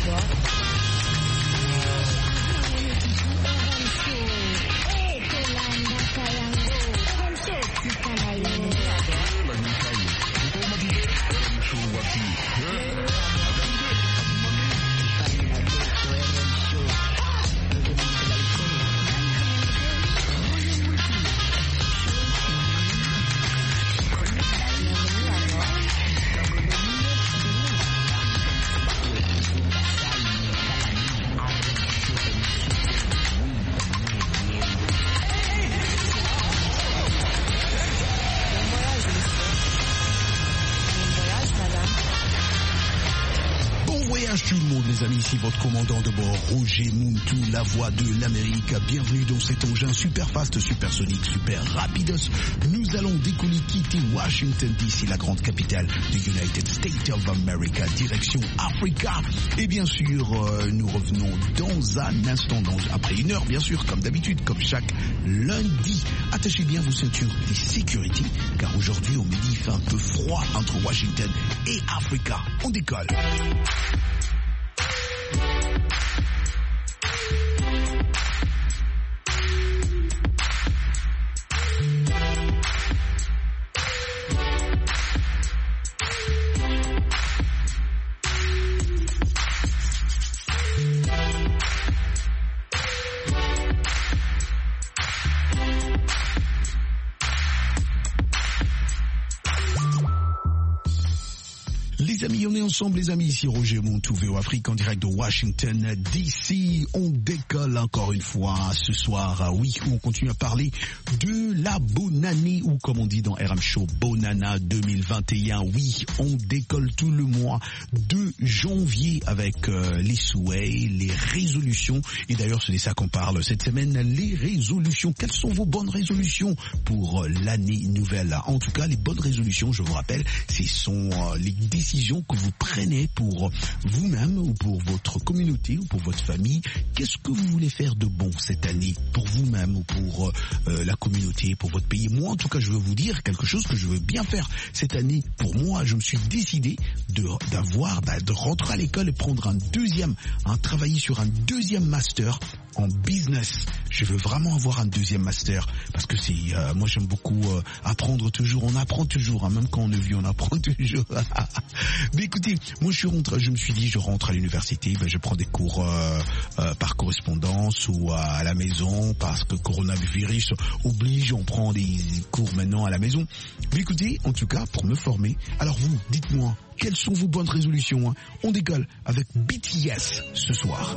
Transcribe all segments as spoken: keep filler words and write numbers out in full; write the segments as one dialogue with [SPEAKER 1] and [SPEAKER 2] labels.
[SPEAKER 1] Tout le monde, les amis, ici votre commandant de bord, Roger Muntu, la voix de l'Amérique. Bienvenue dans cet engin super fast, supersonique, super rapidos. Nous allons décoller, quitter Washington D C, la grande capitale du United States of America, direction Africa. Et bien sûr, euh, nous revenons dans un instant, dans, après une heure, bien sûr, comme d'habitude, comme chaque lundi. Attachez bien vos ceintures de sécurité, car aujourd'hui, au midi, il fait un peu froid entre Washington et Africa. On décolle. Les amis, on est ensemble, les amis, ici Roger Muntu, V O Afrique, en direct de Washington D C. On décolle encore une fois ce soir, oui, où on continue à parler de la bonne année, ou comme on dit dans R M Show, Bonana deux mille vingt et un. Oui, on décolle tout le mois de janvier avec euh, les souhaits, les résolutions. Et d'ailleurs, c'est de ça qu'on parle cette semaine, les résolutions. Quelles sont vos bonnes résolutions pour euh, l'année nouvelle? En tout cas, les bonnes résolutions, je vous rappelle, ce sont euh, les décisions que vous prenez pour vous-même ou pour votre communauté ou pour votre famille. Qu'est-ce que vous voulez faire de bon cette année pour vous-même ou pour euh, la communauté, pour votre pays? Moi, en tout cas, je veux vous dire quelque chose que je veux bien faire cette année. Pour moi, je me suis décidé de, d'avoir, de rentrer à l'école et prendre un deuxième, hein, travailler sur un deuxième master en business. Je veux vraiment avoir un deuxième master parce que c'est, euh, moi j'aime beaucoup euh, apprendre toujours. On apprend toujours, hein, même quand on est vieux, on apprend toujours. Mais écoutez, moi je suis rentré, je me suis dit, je rentre à l'université, ben je prends des cours euh, euh, par correspondance ou à la maison parce que coronavirus oblige, on prend des cours maintenant à la maison. Mais écoutez, en tout cas, pour me former. Alors vous, dites-moi, quelles sont vos bonnes résolutions, hein? On décolle avec B T S ce soir.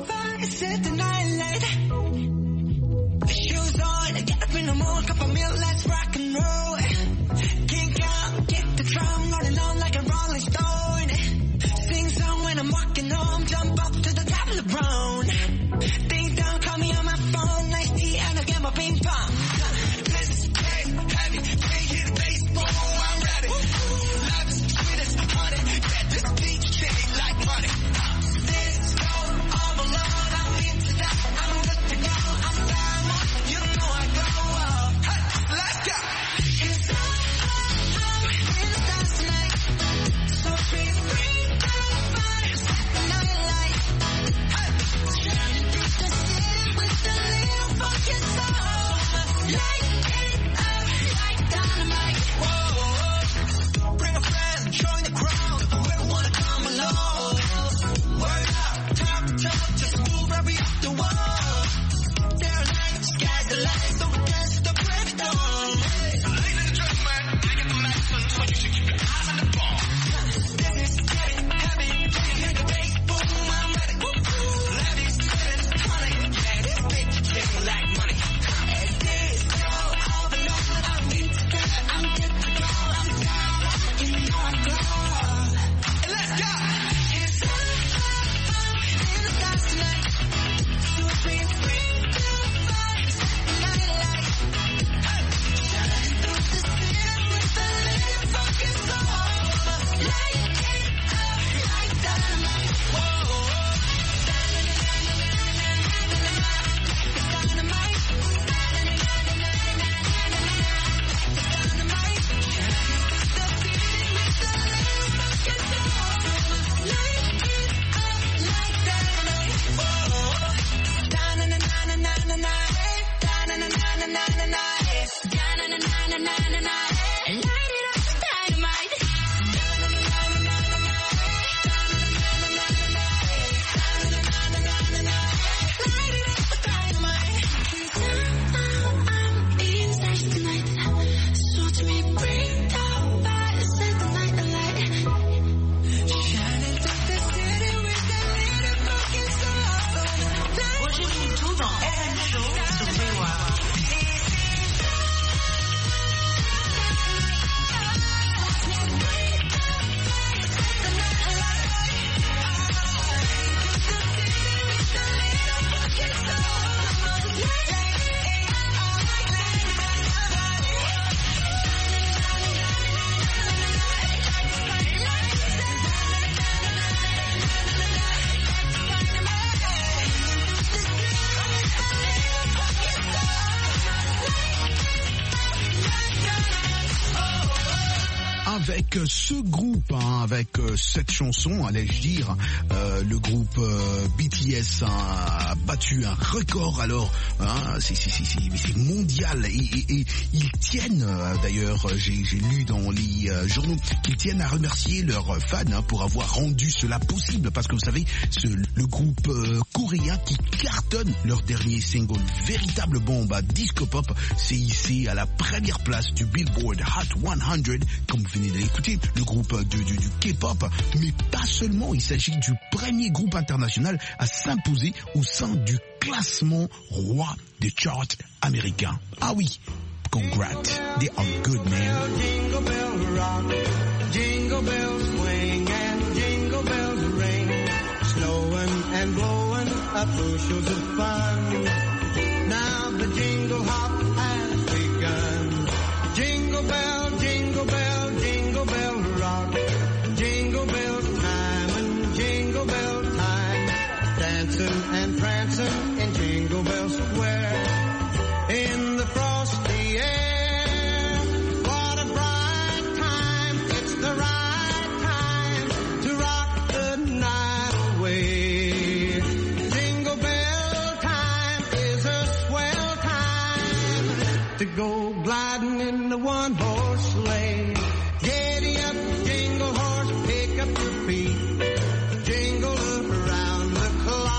[SPEAKER 1] avec ce groupe, hein, avec euh, cette chanson, allais-je dire, euh, le groupe euh, B T S a battu un record, alors hein, c'est, c'est, c'est, c'est, c'est mondial, et, et, et ils tiennent, euh, d'ailleurs j'ai, j'ai lu dans les euh, journaux, qu'ils tiennent à remercier leurs fans hein, pour avoir rendu cela possible, parce que vous savez, ce, le groupe euh, coréen qui cartonne leur dernier single, véritable bombe à disco pop, c'est hissé à la première place du Billboard Hot cent, comme vous venez de l'écouter, le groupe de, de, du K-pop, mais pas seulement, il s'agit du premier groupe international à s'imposer au sein du classement roi des charts américains. Ah oui, congrats, they are good, man.
[SPEAKER 2] Jingle bell rock, jingle bells swing and jingle bells ring, snowing and blowing up bushels of fun. Now the jingle hop has begun. Jingle bell, jingle bell, jingle bell rock, jingle bell time and jingle bell time, dancing and prancing in Jingle Bell Square, in the frosty air. What a bright time, it's the right time to rock the night away. Jingle bell time is a swell time to go gliding in the one-horse sleigh. Giddy up, jingle horse, pick up your feet, jingle around the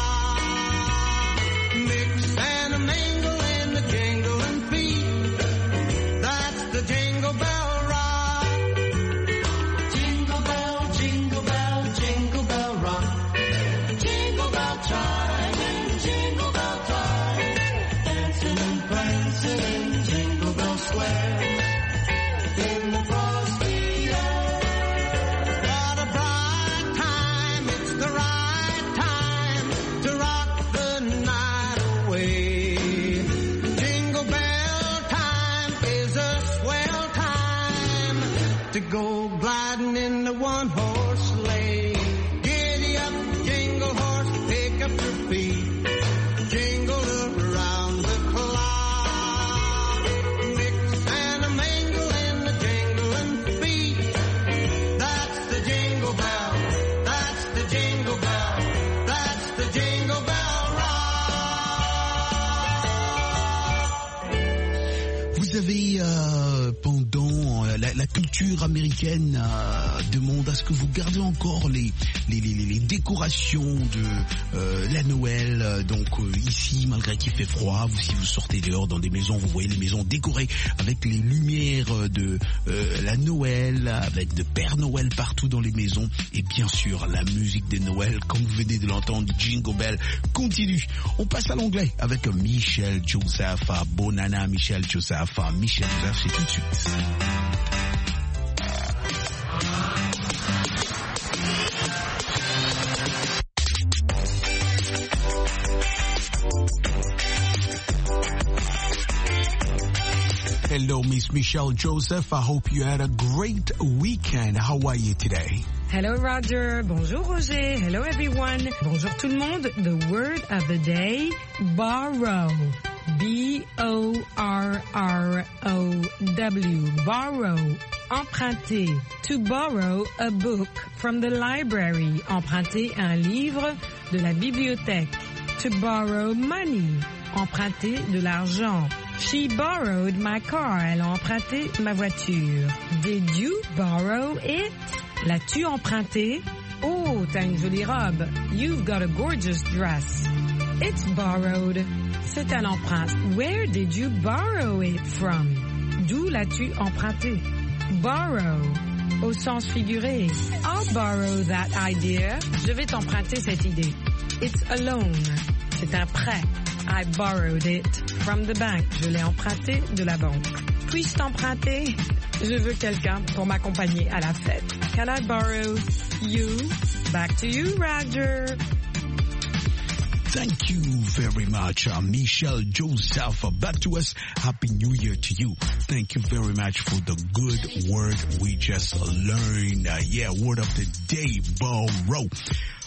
[SPEAKER 2] clock, mix and a mingle in the jingling feet. That's the Jingle Bell Rock. Jingle bell, jingle bell, jingle bell rock, jingle bell chime and jingle bell time, dancing and prancing in Jingle Bell Square, in the frosty air. What a bright time, it's the right time to rock the night away. Jingle bell time is a swell time to go gliding in the one-horse sleigh. Giddy up, jingle horse, pick up your feet, jingle around the clock, mix and a mingle in the jingling feet. That's the Jingle Bell, that's the Jingle Bell, that's the Jingle Bell Rock.
[SPEAKER 1] Vous avez euh, pendant euh, la, la culture américaine euh, demande à ce que vous gardez encore les les, les, les décorations de euh, la Noël. Euh, donc euh, ici, malgré qu'il fait froid, vous, si vous sortez dehors dans des maisons, vous voyez les maisons décorées avec les lumières de euh, la Noël, avec de Père Noël partout dans les maisons, et bien sûr la musique de Noël, comme vous venez de l'entendre, Jingle Bell continue. On passe à l'anglais avec Michel Joseph, Bonana, Michel Joseph, Michel Joseph, c'est tout de suite. Hello, Miss Michelle Joseph. I hope you had a great weekend. How are you today?
[SPEAKER 3] Hello, Roger. Bonjour, Roger. Hello, everyone. Bonjour, tout le monde. The word of the day, borrow. B O R R O W. Borrow. Emprunter. To borrow a book from the library. Emprunter un livre de la bibliothèque. To borrow money. Emprunter de l'argent. She borrowed my car. Elle a emprunté ma voiture. Did you borrow it? L'as-tu emprunté? Oh, t'as une jolie robe. You've got a gorgeous dress. It's borrowed. C'est un emprunt. Where did you borrow it from? D'où l'as-tu emprunté? Borrow. Au sens figuré. I'll borrow that idea. Je vais t'emprunter cette idée. It's a loan. C'est un prêt. I borrowed it from the bank. Je l'ai emprunté de la banque. Puis-je t'emprunter? Je veux quelqu'un pour m'accompagner à la fête. Can I borrow you? Back to you, Roger.
[SPEAKER 1] Thank you very much, uh, Michelle Joseph. Back to us. Happy New Year to you. Thank you very much for the good word we just learned. Uh, yeah, word of the day, borrow.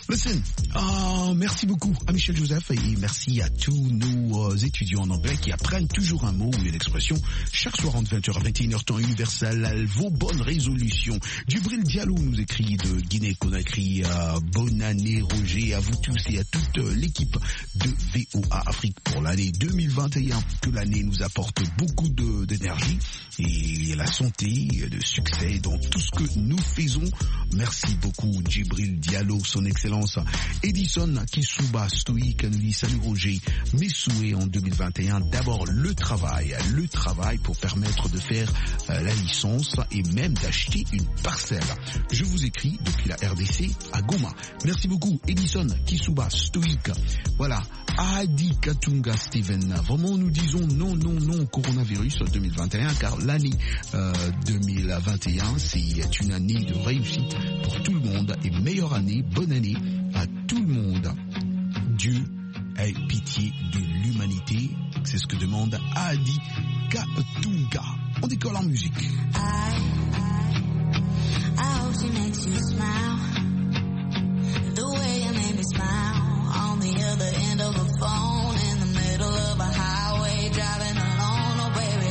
[SPEAKER 1] Listen, uh, merci beaucoup à Michel Joseph et merci à tous nos euh, étudiants en anglais qui apprennent toujours un mot ou une expression chaque soir entre vingt heures à vingt et une heures temps universel. Vos bonnes résolutions. Djibril Diallo nous écrit de Guinée-Conakry. Euh, bonne année Roger à vous tous et à toute euh, l'équipe de V O A Afrique pour l'année deux mille vingt et un. Que l'année nous apporte beaucoup de, d'énergie et la santé, de succès dans tout ce que nous faisons. Merci beaucoup Djibril Diallo, son excellence. Edison Kisuba Stoïque nous dit salut Roger, mes souhaits en deux mille vingt et un, d'abord le travail, le travail pour permettre de faire euh, la licence et même d'acheter une parcelle. Je vous écris depuis la R D C à Goma. Merci beaucoup Edison Kisuba Stoïque. Voilà, Adi Katunga Steven, vraiment nous disons non, non, non au coronavirus deux mille vingt et un car l'année euh, deux mille vingt et un c'est une année de réussite pour tout le monde et meilleure année, bonne année à tout le monde. Dieu ait pitié de l'humanité. C'est ce que demande Adi Katunga. On décolle en musique.
[SPEAKER 4] I, I, I hope she makes you smile. The way you made me smile on the other end of the phone in the middle of a highway driving alone. Oh baby,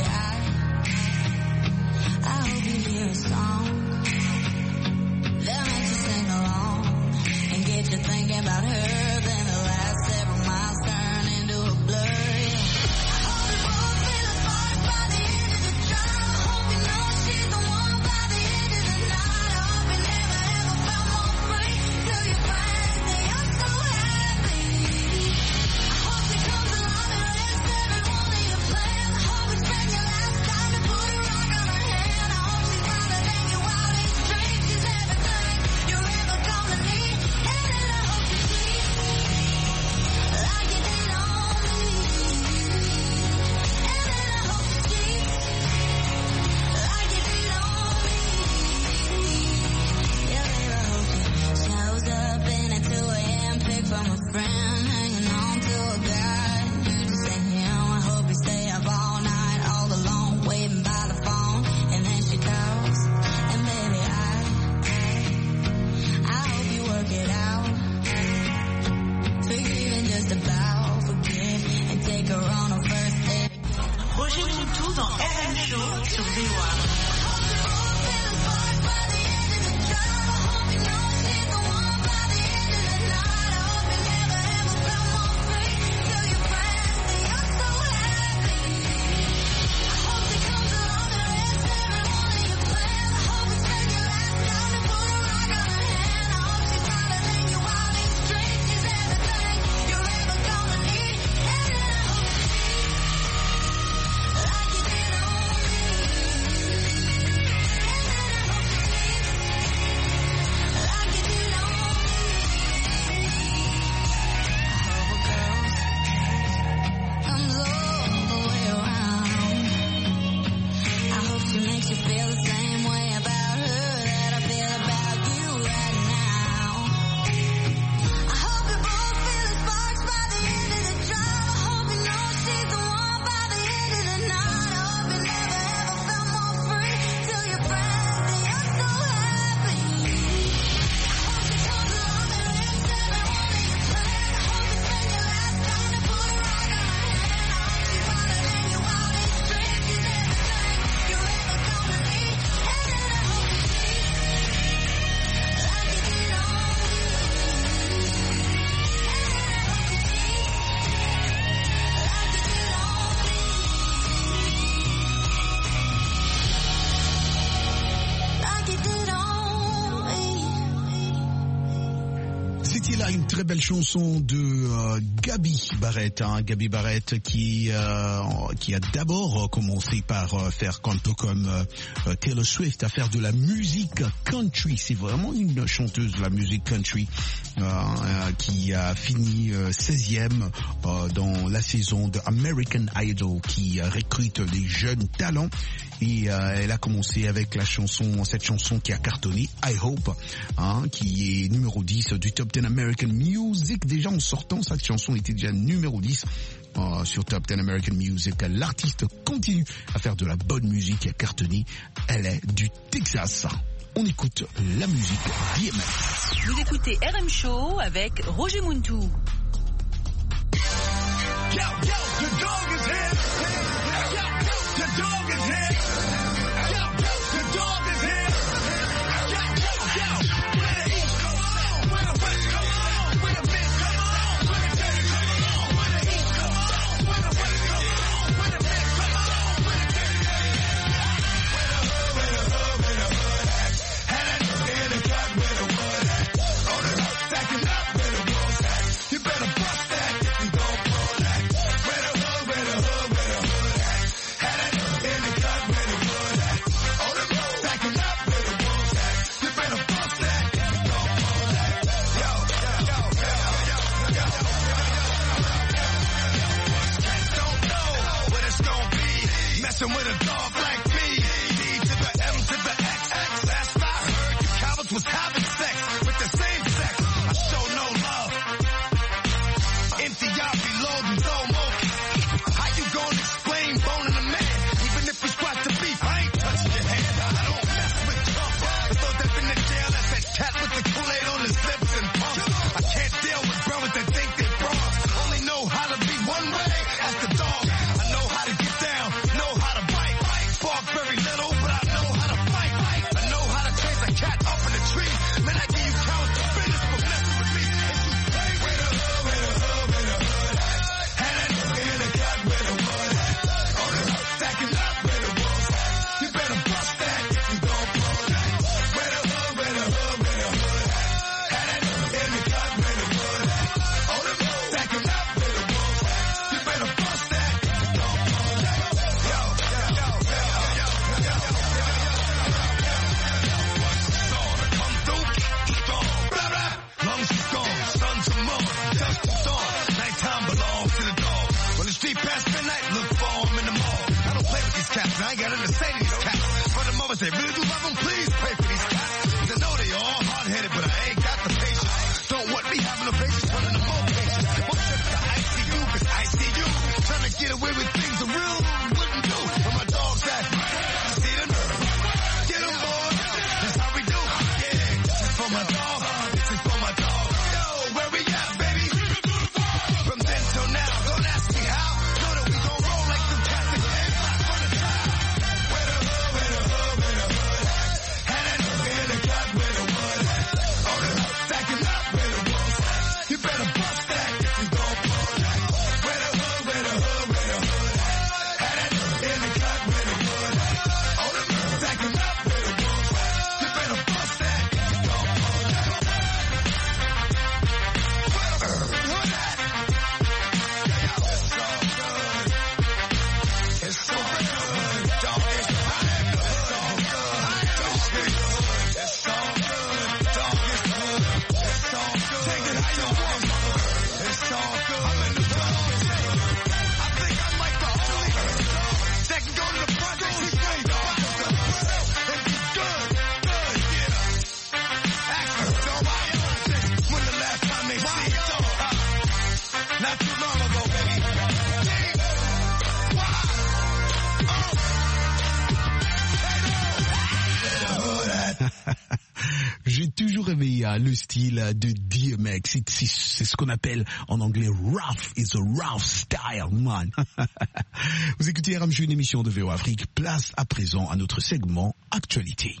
[SPEAKER 4] I, I hope you hear a song that makes you sing along and get you thinking about her. Then the last several miles turn into a blur. I hope you both feel the spark by the end of the drive. I hope you know she's the one by the end of the night. I hope you never ever felt more free till your friends say you're so happy. I hope she comes along and lets every one of your plans. I hope you spend your last time to put a rock on her hand. I hope she's smiling and you out in straight. She's everything you're ever gonna need. And then I hope you sleep like you did on me. And then I hope you sleep like you did on me. Yeah, baby, I hope she shows up in a two a.m. pic from a friend hanging on to a guy. You just ain't him. I hope you stay up all night, all alone, waiting by the phone. And then she calls, and baby, I, I hope you work it out. Forgive and just about forgive and take her on a first date.
[SPEAKER 5] Roger Moutou dans R M Show sur V O A.
[SPEAKER 4] Comes all the way around. I hope she makes you feel the same way about her that I feel about you right now. I hope you both feel the sparks by the end of the drive. I hope you know she's the one by the end of the night. I hope you never ever felt more free till your friends say you're so happy. I hope she comes along and lets every one of your plans. I hope you spend your last time to put a rock on her hand. I hope she's smiling and you out in straight. She's everything you're ever gonna need. And then I hope you sleep like you did on me. And then I hope you sleep like you did on me. Like you did on me.
[SPEAKER 1] C'était là une très belle chanson de euh, Gaby Barrett, hein, Gaby Barrett qui euh, qui a d'abord commencé par euh, faire un peu comme euh, Taylor Swift, à faire de la musique country. C'est vraiment une chanteuse de la musique country euh, euh, qui a fini euh, seizième euh, dans la saison de American Idol qui euh, recrute les jeunes talents. Et euh, elle a commencé avec la chanson, cette chanson qui a cartonné, I Hope, hein, qui est numéro dix du Top dix American Music. Déjà en sortant, cette chanson était déjà numéro dix euh, sur Top dix American Music. L'artiste continue à faire de la bonne musique et à cartonner. Elle est du Texas. on écoute la musique D M X.
[SPEAKER 5] Vous écoutez R M Show avec Roger Muntou.
[SPEAKER 2] Yo, yo, the dog is here. Yo, yo, the dog is here. Yo, yo, the dog is here. Yo, yo, yo. Where the east come on, where the west come on, where the mid come on, where the dirty come on, where the east come on, where the west come on, where the mid come on, where the dirty come on, where the hood, where the hood at, had that in the cut where the wood at, on the hook, stacking up where the wolves at. You better bust that if you gon' pull that. Where the hood, where the hood, where the hood at, had that in the cut where the wood at, on the hook, stacking up where the wolves at. You better bust that if you gon' pull that. Yo, yo, yo, yo, yo, yo, yo, don't know what it's gon' be. Messing with a dog like me. D to the M to the X X. Last I heard, you cowards was having sex with the same sex. I show no love. Empty y'all be loading, throw more. How you gonna explain boning a man? Even if we squash the beef, I ain't touching your hand. I don't mess with Trump. I thought that in the jail, that's that cat with the Kool-Aid on his lips and pumps. I can't deal with brothers that think they bras. Only know how to be one way, that's the dog. I know how to get down, know how to bite. Spark very little, but I know how to fight. I know how to chase a cat up in the tree. Man, I give you counts to business for messing with me. If you play with the hood, where the hood, where the hood at, had that in the cut where the wood at, on the hook, stacking up where the wolves at. You better bust that if you gon' pull that. Where the hood, where the hood, where the hood at, had that in the cut where the wood at, on the hook, stacking up where the wolves at. You better bust that if you gon' pull that. Yo, yo, yo, yo, yo, yo, yo, yo, storm to come through, storm, blah, blah, lungs is gone, sun to moon, dusk to dawn, nighttime belongs to the dog. When the street past midnight, look for 'em in the mall. I don't play with these cats, and I ain't got nothing to say to these cats. But the mothers, they really do love them, please pray for these cats. 'Cause I know they all hard-headed, but I ain't got the patience. Don't want me having no patience, running the more patience. One trip to I C U, 'cause I see you trying to get away with things a real wouldn't do. Where my dog's at, see the nerve. Get 'em, boy, that's how we do. Yeah, this is for my dog, this is for my dog. Yo, where we at, baby? From then till now, don't ask me how. Know that we gon' roll like some cats and head back on the top. Where the hood, where the hood, where the hood at, had that in the cut where the wood at, on the hook, stacking up where the wolves at. You better bust that if you gon' pull that. Where the hood, where the hood, where the hood at, had that in the cut where the wood at, on the hook, stacking up where the wolves at. You better bust that if you gon' pull that. What that? It's so good. It's so good. Dog is good. It's so good. Dog is good. It's so good. Dog is good. It's so good. Take it how you want. It's so good. I'm in the dog. I think I'm like the only that can go to the project and play dog. And be good. Good, yeah. Ask me, dog, why you when the last time they see a dog? Not too long ago, baby.
[SPEAKER 1] J'ai toujours aimé euh, le style de D M X. C'est, c'est, c'est ce qu'on appelle en anglais rough is a rough style, man. Vous écoutez R M J, une émission de V O Afrique. Place à présent à notre segment Actualité.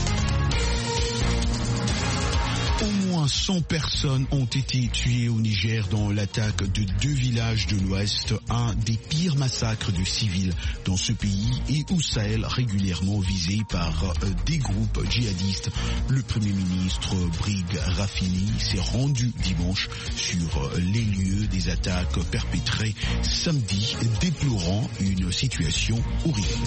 [SPEAKER 1] Au moins cent personnes ont été tuées au Niger dans l'attaque de deux villages de l'Ouest, un des pires massacres de civils dans ce pays et au Sahel régulièrement visé par euh, des groupes djihadistes. Le Premier ministre Brig Rafini s'est rendu dimanche sur euh, les lieux des attaques perpétrées samedi, déplorant une situation horrible.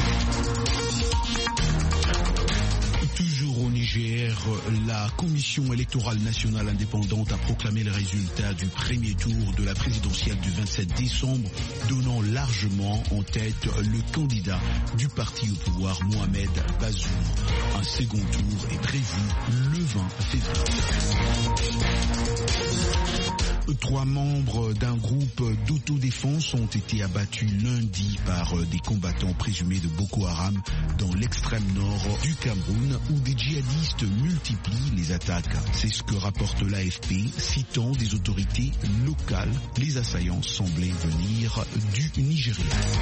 [SPEAKER 1] Toujours au Niger, la Commission électorale nationale indépendante a proclamé les résultats du premier tour de la présidentielle du vingt-sept décembre, donnant largement en tête le candidat du parti au pouvoir, Mohamed Bazoum. Un second tour est prévu le vingt février. Trois membres d'un groupe d'autodéfense ont été abattus lundi par des combattants présumés de Boko Haram dans l'extrême nord du Cameroun où des djihadistes multiplient les attaques. C'est ce que rapporte l'A F P, citant des autorités locales. Les assaillants semblaient venir du Nigeria.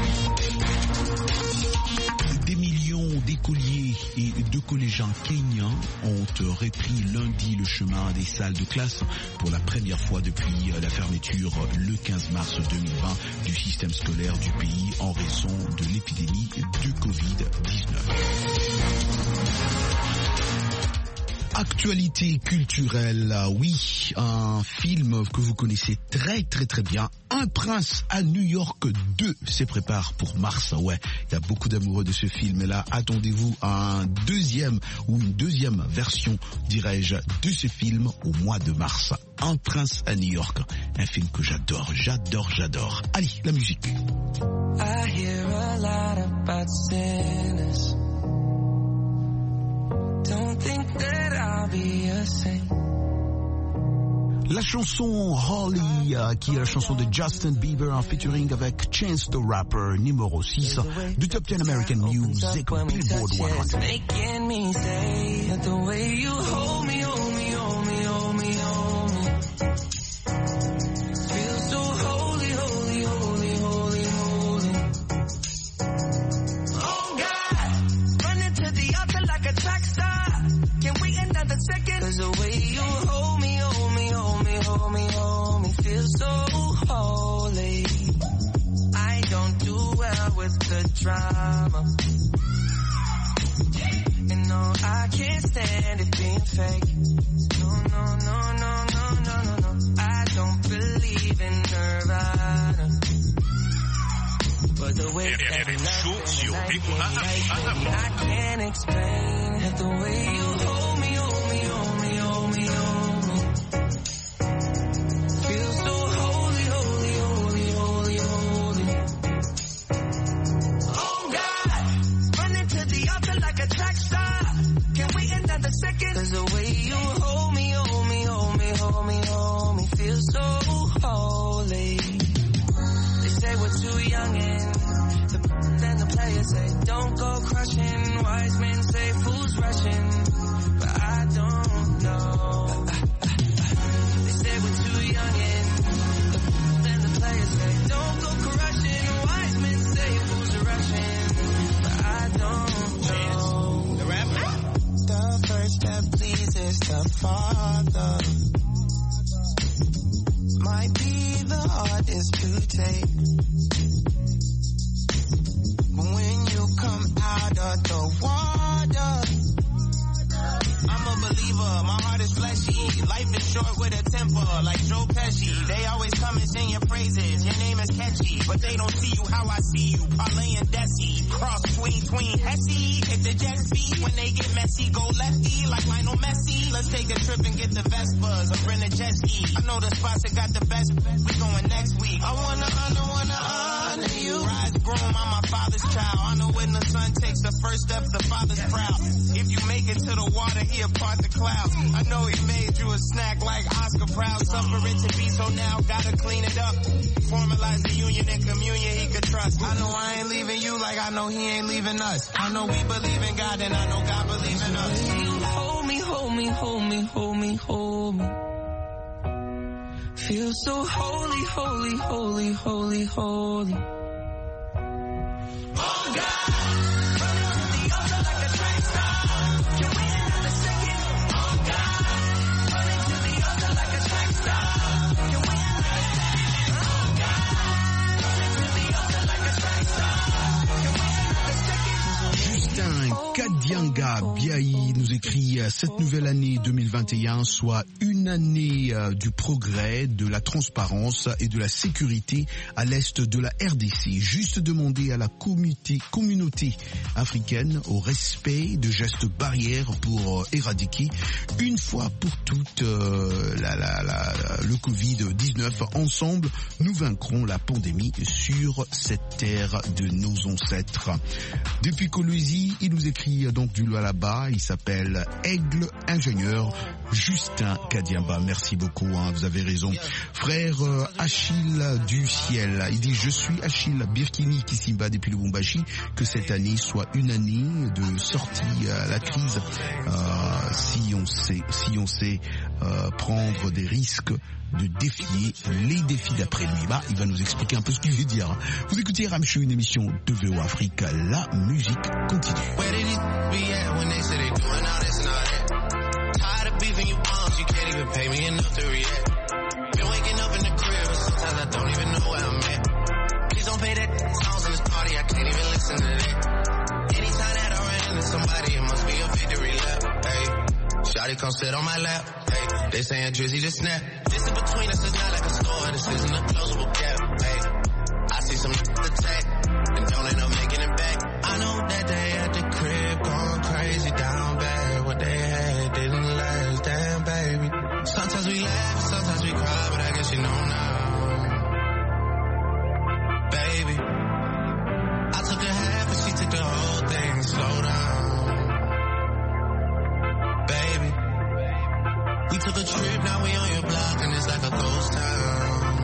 [SPEAKER 1] Des millions d'écoliers et de collégiens kenyans ont repris lundi le chemin des salles de classe pour la première fois depuis la fermeture le quinze mars deux mille vingt du système scolaire du pays en raison de l'épidémie de covid dix-neuf. Actualité culturelle, oui, un film que vous connaissez très très très bien, Un prince à New York deux se prépare pour mars. Ouais, il y a beaucoup d'amoureux de ce film-là. Attendez-vous à un deuxième ou une deuxième version, dirais-je, de ce film au mois de mars. Un prince à New York, un film que j'adore, j'adore, j'adore. Allez, la musique.
[SPEAKER 6] I hear a lot about sinners. Don't think that I'll be a saint.
[SPEAKER 1] La chanson Holly, euh, qui est la chanson de Justin Bieber en featuring avec Chance the Rapper, numéro six du Top dix American Music Billboard cent.
[SPEAKER 6] Making me say the way you hold me, hold me, hold me, hold me, hold me. Feel so holy, holy, holy, holy, holy. Oh God, running to the altar like a track star. Can wait another second? 'Cause the way you hold me, hold me, hold me, hold me, hold me, feel so holy. I don't do well with the drama. And no, I can't stand it being fake. No, no, no, no, no, no, no, no. I don't believe in Nirvana. But the way that you love me, I can't explain the way you hold me, hold me, hold me, hold me, hold me. Feel so holy, holy, holy, holy, holy. Oh God, running to the altar like a track star. Can't wait another second. 'Cause the way you hold me, hold me, hold me, hold me, hold me, feel so holy. They say we're too young and then the players say don't go crushing. Wise men say fools rushing, but I don't know. They say we're too young and then the players say don't go crushing. Wise men say fools are rushing, but I don't know. The rapper. The first that pleases the Father might be the hardest to take. When you come out of the water, I'm a believer, my heart is fleshy. Life is short with a temper, like Joe Pesci. They always come and sing your praises, your name is catchy, but they don't see you how I see you. Parlay and Desi, cross tween, tween, Hesse. Hit the jet speed, when they get messy, go lefty, like Lionel Messi. Let's take a trip and get the Vespas, or rent a jet ski. I know the spots that got the best, we going next week. I wanna honor, wanna honor you. Rise groom, I'm my father's child. I know when the son takes the first step, the father's proud. If you make it to the water, he'll part the clouds. I know he made you a snack like Oscar Proud. Suffer it to be, so now gotta clean it up. Formalize the union and communion he could trust. I know I ain't leaving you like I know he ain't leaving us. I know we believe in God and I know God believes in us. You hold me, hold me, hold me, hold me, hold me. Feel so holy, holy, holy, holy, holy. Oh God, running to the altar like a track star. Can wait another second. Oh God, running to the altar like a track star. Can wait another second. Oh God, running to the altar like a track star. Can wait another second.
[SPEAKER 1] Justin Kadianga Biaï nous écrit cette nouvelle année deux mille vingt et un soit une année euh, du progrès, de la transparence et de la sécurité à l'est de la R D C. Juste demander à la communauté, communauté africaine au respect de gestes barrières pour euh, éradiquer une fois pour toutes euh, la, la, la, le covid dix-neuf. Ensemble, nous vaincrons la pandémie sur cette terre de nos ancêtres. Depuis Colosie, il nous écrit donc du là-bas, il s'appelle Aigle Ingénieur Justin Kadianga. bien bas. Merci beaucoup, hein, vous avez raison. Frère euh, Achille du ciel, il dit je suis Achille Birkini Kisimba depuis Lubumbashi, que cette année soit une année de sortie à la crise, euh, si on sait, si on sait euh, prendre des risques de défier les défis d'après lui. Bah, il va nous expliquer un peu ce qu'il veut dire. Vous écoutez R M Show, une émission de V O Afrique. La musique continue.
[SPEAKER 6] Shawty come sit on my lap. Hey, they saying Drizzy to snap. This in between us is not like a store. This isn't a closable gap. Hey, I see some attack and don't end up making it back. I know that they at the crib going crazy down bad. What they had didn't last, damn baby. Sometimes we laugh, sometimes we cry, but I guess you know now, baby. I took a half and she took the whole thing. Slow down. We took a trip, now we on your block, and it's like a ghost town.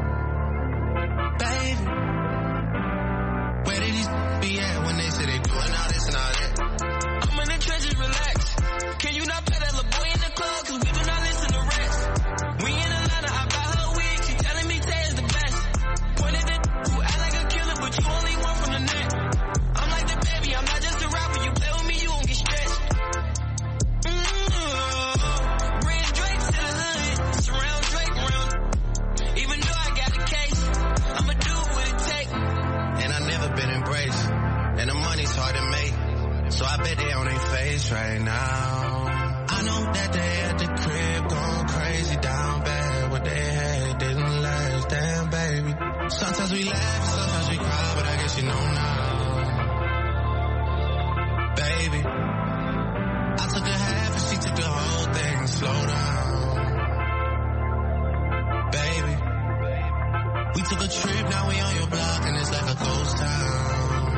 [SPEAKER 6] Baby, where did these be at when they say they doing all this and all that? I'm in the trenches, relax. Can you not play that little boy in the club, cause we do not listen to rats. We in Atlanta, I buy her wig, she telling me Tay is the best. Pointed it, who act like a killer, but you only one from the net. I'm like the baby, I'm not just a rapper, you play with me, you won't get stretched. And the money's hard to make, so I bet they on their face right now. I know that they at the crib going crazy down bad. What they had didn't last, damn baby. Sometimes we laugh, sometimes we cry, but I guess you know now, baby. I took a half and she took the whole thing. Slow down, baby. We took a trip, now we on your block, and it's like a ghost town.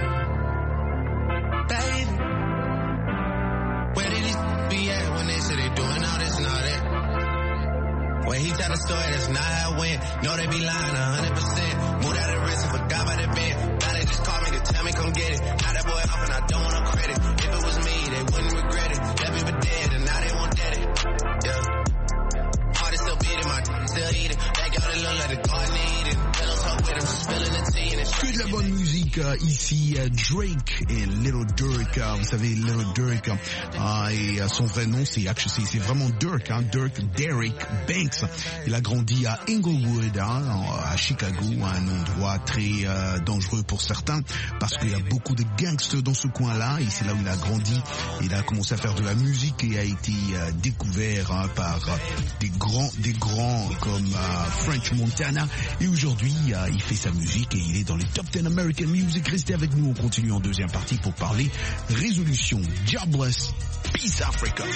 [SPEAKER 6] Baby, where did he be at when they say they doing all this and all that? When he tell the story, that's not how it went. No, they be lying a hundred percent. Moved out of the rest and forgot about the band. Now they just call me to tell me come get it. Now that boy off and I don't want no credit. If it was me, they wouldn't regret it. Left me for dead and now they won't dead it. Yeah. Heart is still beating, my still eating. Backyard it look like the garden eating. Pillow talk with him, spilling the tea and it's
[SPEAKER 1] Que de la bonne musique euh, ici, euh, Drake et Little Durk, euh, vous savez Little Durk, euh, et euh, son vrai nom c'est actually c'est vraiment Durk, hein, Durk Derrick Banks. Il a grandi à Inglewood, hein, à Chicago, un endroit très euh, dangereux pour certains parce qu'il y a beaucoup de gangsters dans ce coin-là, et c'est là où il a grandi. Il a commencé à faire de la musique et a été euh, découvert hein, par euh, des grands, des grands comme euh, French Montana, et aujourd'hui euh, il fait sa musique et il est dans les top dix American Music. Restez avec nous, on continue en deuxième partie pour parler résolution Jobless Peace Africa.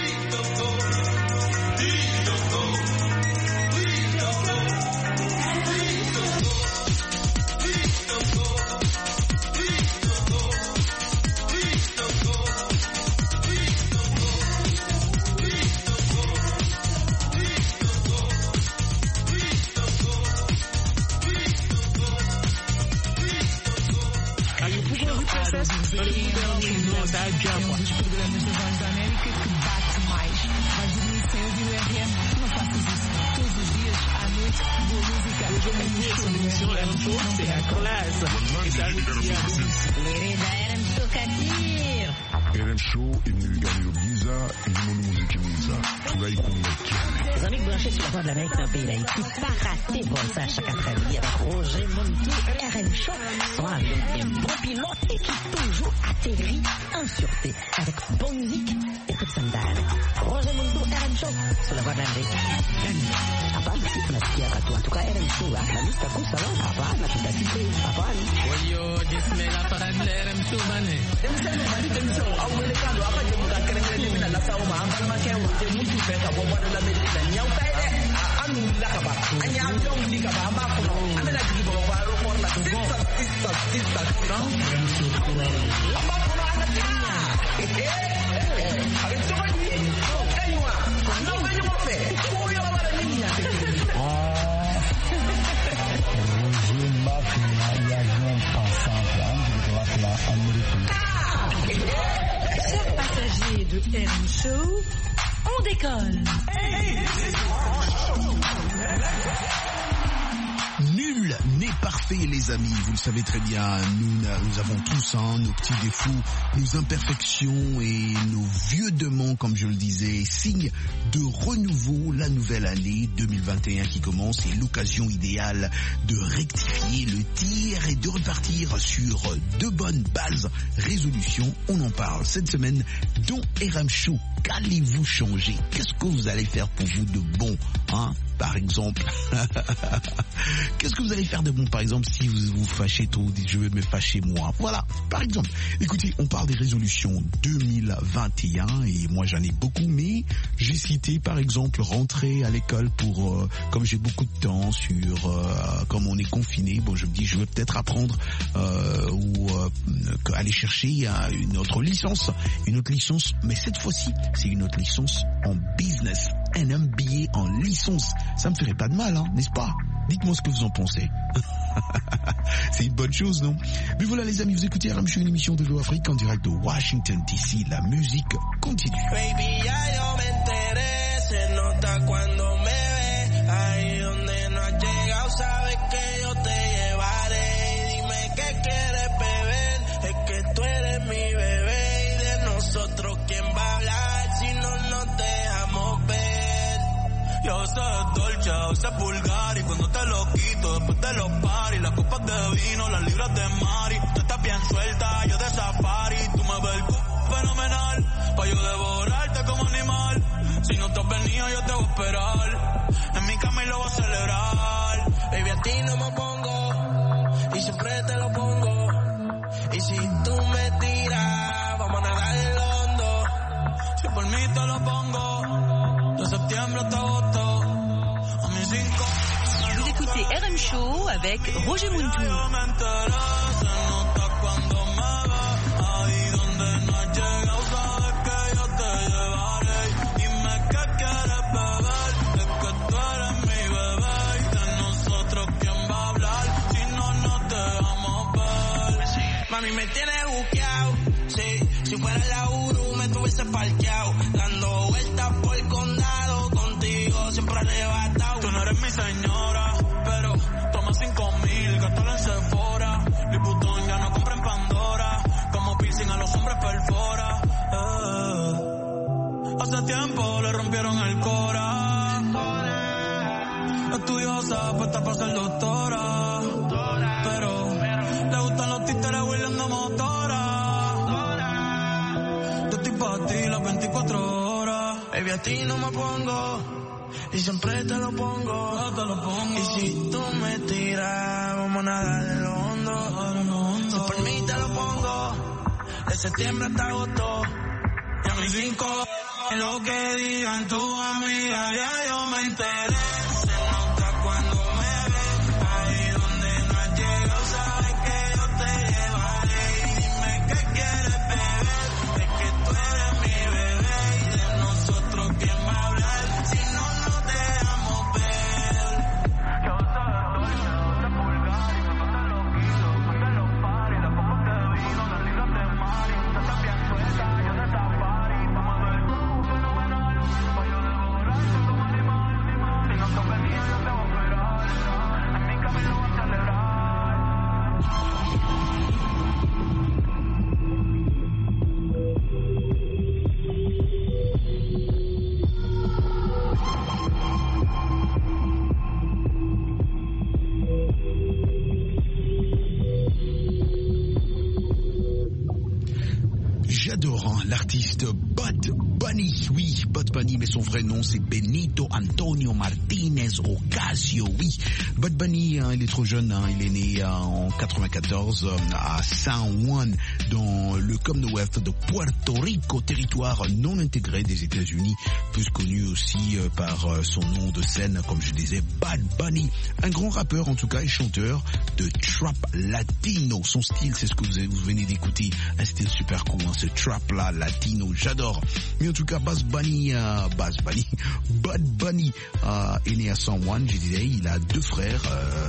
[SPEAKER 7] Dos programas da Voz da América que bate mais. Vais dormir sem ouvir o R M? Não faças isso. Todos os dias, à noite, boa música.
[SPEAKER 8] Querida R M Show Katir.
[SPEAKER 9] R M Show imnigani Giza imonu muziki mwiza tunaikumbatiana.
[SPEAKER 8] Les amis branchés sur la Voix de l'Amérique dans le pays d'Haïti, pas rater bon ça chaque après-midi avec Roger Montou et R M Show sont avec un bon pilote et qui toujours atterrit en sûreté avec bonne musique et toute sandale. Roger Montou, R M Show sur la Voix de l'Amérique. Hapana, si tunasikia katu en tout cas R M Show la lista kusala hapana tutasite hapana.
[SPEAKER 10] Oyo jismela para R M Show bane.
[SPEAKER 11] Emsema bali temso awelekando akaje mukakerele mina la sauma ambana makewa je mutu peka bo bado la medina nyau kaide anu la kaba anya jong li kaba amba ko amela jigi bo ba ro ko la sisa sisa sisa amba ko ana tinya eh eh eh ale so ni aywa no ganyo mo fe ko yo
[SPEAKER 3] Chers passagers de R M Show, on décolle.
[SPEAKER 1] Nul n'est parfait, les amis. Vous le savez très bien. Nous, nous avons tous hein, nos petits défauts, nos imperfections et nos vieux demons, comme je le disais. Signe de renouveau, la nouvelle année deux mille vingt et un qui commence est l'occasion idéale de rectifier le tir et de repartir sur de bonnes bases. Résolution, on en parle cette semaine dans R M Show. Qu'allez-vous changer? Qu'est-ce que vous allez faire pour vous de bon, hein? Par exemple, qu'est-ce que vous allez faire de bon, par exemple, si vous vous fâchez trop, dites je vais me fâcher moi. Voilà, par exemple. Écoutez, on parle des résolutions deux mille vingt et un et moi j'en ai beaucoup, mais j'ai cité par exemple rentrer à l'école pour, euh, comme j'ai beaucoup de temps sur, euh, comme on est confiné, bon je me dis je vais peut-être apprendre euh, ou euh, aller chercher euh, une autre licence, une autre licence, mais cette fois-ci c'est une autre licence en business, un M B A en licence. Ça me ferait pas de mal, hein, n'est-ce pas? Dites-moi ce que vous en pensez. C'est une bonne chose, non? Mais voilà les amis, vous écoutez R M Show, une émission de Voix Afrique en direct de Washington D C. La musique continue.
[SPEAKER 6] Baby, ya yo me enteré, se nota cuando me ve, ahí donde no has llegado, sabes que yo te llevaré. Dime qué quieres beber, es que tú eres mi bebé y de nosotros quién va a hablar si no nos dejamos ver. Yo sé dolce, a veces vulgar y cuando te lo quito después de los paris, las copas de vino, las libras de Mari, tú estás bien suelta, yo de safari, tú me ves el cu fenomenal, pa' yo devorarte como animal, si no te has venido yo te voy a esperar, en mi cama y lo voy a celebrar, baby a ti no me pongo, y siempre te lo pongo, y si tú me tiras, vamos a nadar en el hondo, si por mí te lo pongo, de septiembre hasta agosto.
[SPEAKER 12] Vous écoutez R M Show avec Roger Muntou.
[SPEAKER 6] Mami me tienes buqueado, sí, si fuera la Uru me tuviese parqueado, dando vueltas por el condado, contigo siempre arrebatado. Tú no eres mi señora, pero toma cinco mil, gástalo en Sephora, Liputón ya no compra en Pandora, como piercing a los hombres perfora, eh. Hace tiempo le rompieron el cora, estudiosa, puesta para ser doctora, pero le gustan los títeres huirleando motora, yo estoy pa' ti las veinticuatro horas, baby a ti no me pongo, y siempre te lo pongo, te lo pongo. Y si tú me tiras, vamos a nadar en lo hondo. Si por mí te lo pongo, de septiembre hasta agosto. Y a mis cinco, en lo que digan tus amigas, ya yo me enteré. Se nota cuando me ves, ahí donde no has llegado, sabes que yo te llevaré. Y dime qué quieres beber, es que tú eres mi bebé y de nosotros quién va a hablar si no nos dejamos ver. Yo soy de vulgar y cuando te lo quito, después de los paris, las copas de vino, las libras de Mari, tú estás bien suelta, yo de safari, vamos a ver tú fenomenal, pa' yo devorarte como animal, si no te has venido yo te voy a esperar, en mi camino voy a celebrar.
[SPEAKER 1] J'adore hein, l'artiste Bad Bunny, oui, Bad Bunny, mais son vrai nom c'est Benito Antonio Martinez Ocasio, oui. Bad Bunny, hein, il est trop jeune, hein, il est né hein, en quatre-vingt-quatorze euh, à San Juan, dans le Commonwealth de Puerto Rico, territoire non intégré des États-Unis, plus connu aussi euh, par euh, son nom de scène, comme je disais, Bad Bunny. Un grand rappeur en tout cas et chanteur de trap latino. Son style, c'est ce que vous, avez, vous venez d'écouter, un style super cool, hein, ce trap là, latino, j'adore. Mais en tout cas, Bad Bunny, euh, Bad Bunny, Bad Bunny euh, est né à San Juan, je disais, il a deux frères, euh,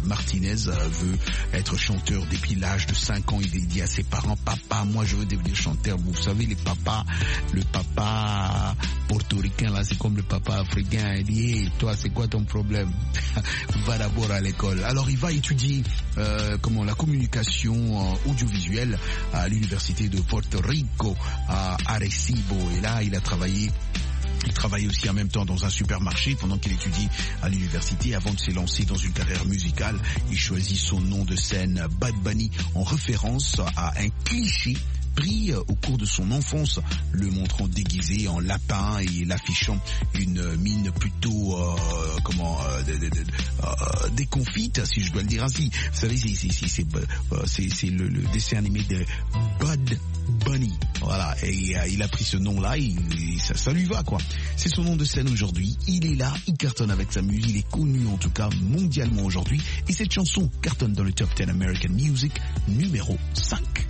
[SPEAKER 1] Martinez veut être chanteur depuis l'âge de cinq ans. Il dit à ses parents, papa, moi je veux devenir chanteur. Vous savez, les papas, le papa portoricain là, c'est comme le papa africain. Il dit, hey, toi, c'est quoi ton problème? Va d'abord à l'école. Alors il va étudier euh, comment la communication euh, audiovisuelle à l'université de Porto Rico à Arecibo. Et là, il a travaillé Il travaille aussi en même temps dans un supermarché pendant qu'il étudie à l'université. Avant de s'élancer dans une carrière musicale, il choisit son nom de scène Bad Bunny en référence à un cliché pris au cours de son enfance, le montrant déguisé en lapin et l'affichant une mine plutôt euh, comment euh, de, de, de, euh, déconfite, si je dois le dire ainsi. Vous savez, c'est c'est c'est c'est, euh, c'est, c'est le, le dessin animé de Bad Bunny. Voilà, et euh, il a pris ce nom-là, et, et ça, ça lui va quoi. C'est son nom de scène aujourd'hui. Il est là, il cartonne avec sa musique, il est connu en tout cas mondialement aujourd'hui. Et cette chanson cartonne dans le Top dix American Music numéro cinq.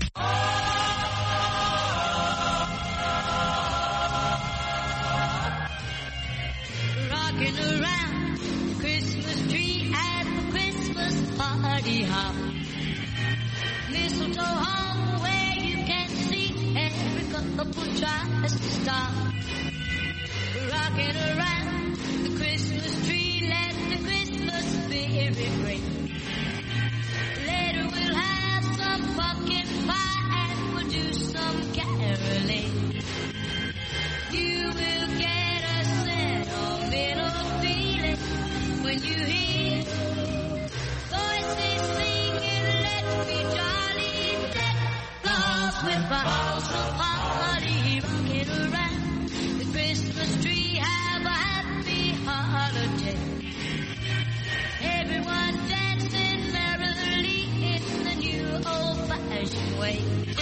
[SPEAKER 4] Rocking around the Christmas tree at the Christmas party hop. Mistletoe hung where you can see every couple tries to stop. Rocking around the Christmas tree, let the Christmas spirit ring. Later we'll have some pumpkin pie and we'll do some caroling. You will get a sentimental feeling when you hear voices singing, let's be jolly, deck balls with balls of holly, rocking around the Christmas tree, have a happy holiday. Everyone dancing merrily in the new old-fashioned way.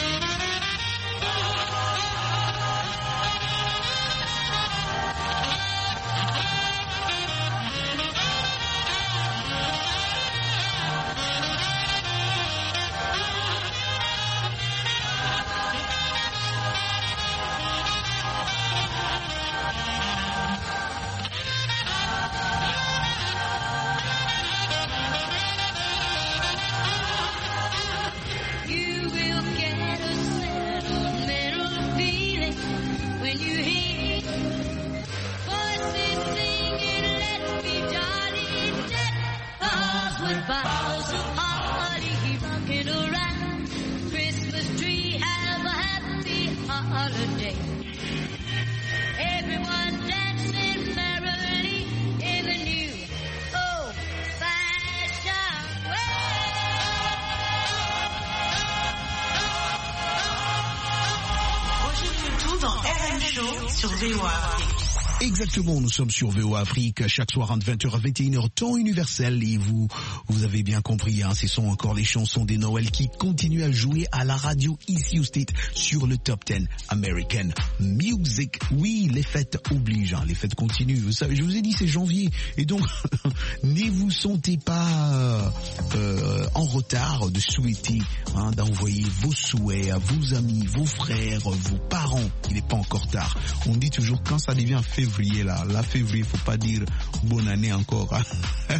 [SPEAKER 1] Exactement, nous sommes sur V O Afrique chaque soir entre vingt heures à vingt et une heures, temps universel, et vous vous avez bien compris, hein, ce sont encore les chansons des Noël qui continuent à jouer à la radio ici au State sur le Top dix American Music. Oui, les fêtes obligent, hein, les fêtes continuent, vous savez, je vous ai dit c'est janvier, et donc ne vous sentez pas euh, en retard de souhaiter, hein, d'envoyer vos souhaits à vos amis, vos frères, vos parents. Il n'est pas encore tard. On dit toujours quand ça devient février là, là février, faut pas dire bonne année encore. Hein.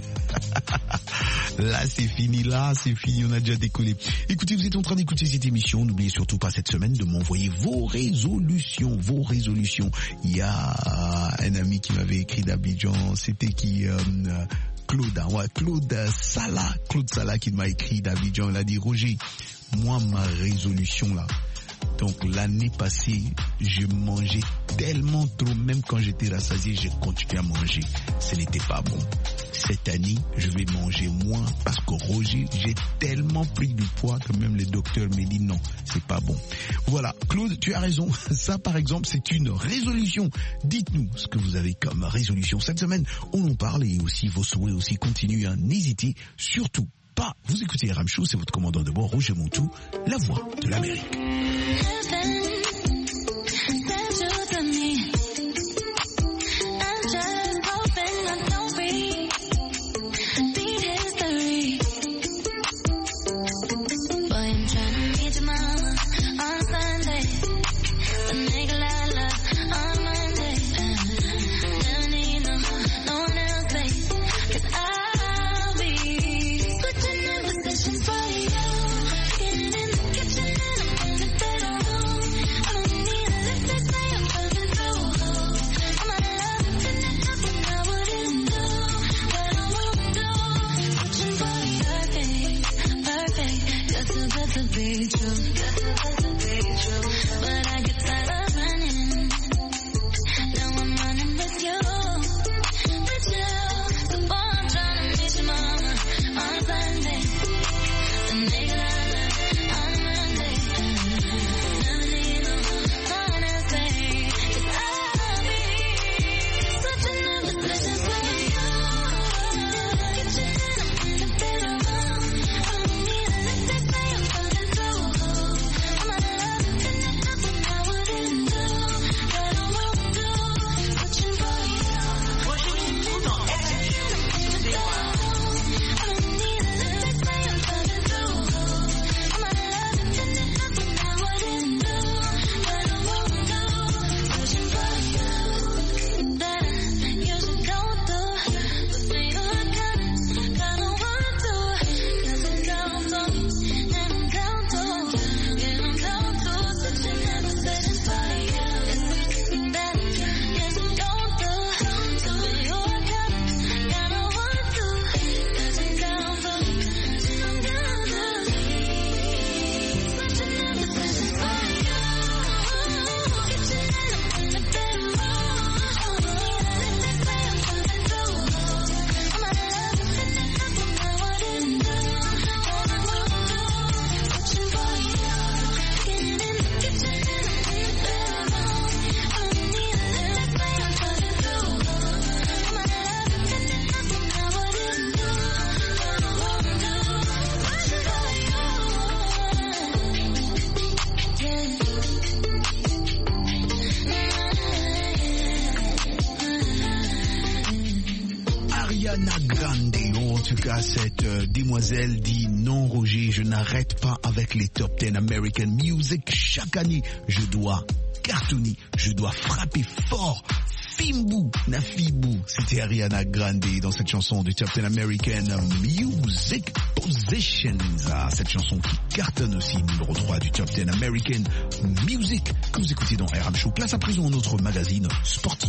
[SPEAKER 1] Là c'est fini, là c'est fini, on a déjà décollé. Écoutez, vous êtes en train d'écouter cette émission, n'oubliez surtout pas cette semaine de m'envoyer vos résolutions, vos résolutions. Il y a un ami qui m'avait écrit d'Abidjan, c'était qui euh, Claude, hein, ouais, Claude Salah, Claude Salah qui m'a écrit d'Abidjan, il a dit Roger, moi ma résolution là, donc l'année passée, je mangeais tellement trop, même quand j'étais rassasié, j'ai continué à manger. Ce n'était pas bon. Cette année, je vais manger moins parce que Roger, j'ai tellement pris du poids que même les docteurs me disent non, c'est pas bon. Voilà, Claude, tu as raison. Ça, par exemple, c'est une résolution. Dites-nous ce que vous avez comme résolution. Cette semaine, on en parle et aussi vos souhaits aussi continuent. Hein. N'hésitez surtout pas. Vous écoutez R M Show, c'est votre commandant de bord, Roger Montou, la voix de l'Amérique.
[SPEAKER 4] Put be true. But I get tired of running. Now I'm running with you, with you. The boy I'm trying to meet your mama on Sunday. The nigga I love on Monday. Never need no one else, babe. 'Cause I'll be such another blessing for you. Get your head up in the bedroom. I don't need a lift to say I'm coming through. I'm out of love and finish nothing I wouldn't do. But I won't do. Searching for you.
[SPEAKER 5] Washington tout dans R M Show sur V O A.
[SPEAKER 4] I don't need a lift to say I'm coming through. I'm out of love and finish nothing I wouldn't do. But I won't do. Searching for you. That you should go through. But for you I kinda, kinda want to. 'Cause I'm down for you. And I'm down to. Yeah, I'm down to. Searching and searching for you. That you should go through. So for you I kinda, kinda want to. 'Cause I'm down for you. And I'm down to. Searching and searching for you. Get your head up in the bedroom. I don't need a lift to say I'm coming through. I'm out of love and finish nothing I wouldn't do. But I won't do. Searching for you. Getting in the kitchen and in the bedroom. I don't need a lift to say I'm coming through. I'm out of love and finish nothing I wouldn't do. But I won't do. Searching for you.
[SPEAKER 1] Ariana Grande, en tout cas cette euh, demoiselle dit non Roger, je n'arrête pas avec les top dix American Music. Chaque année, je dois cartonner, je dois frapper fort. Fimbu, Nafibou, c'était Ariana Grande dans cette chanson du Top dix American Music Positions. Ah, cette chanson qui cartonne aussi, numéro trois du Top dix American Music, que vous écoutez dans R M Show. Place à présent notre magazine sportif.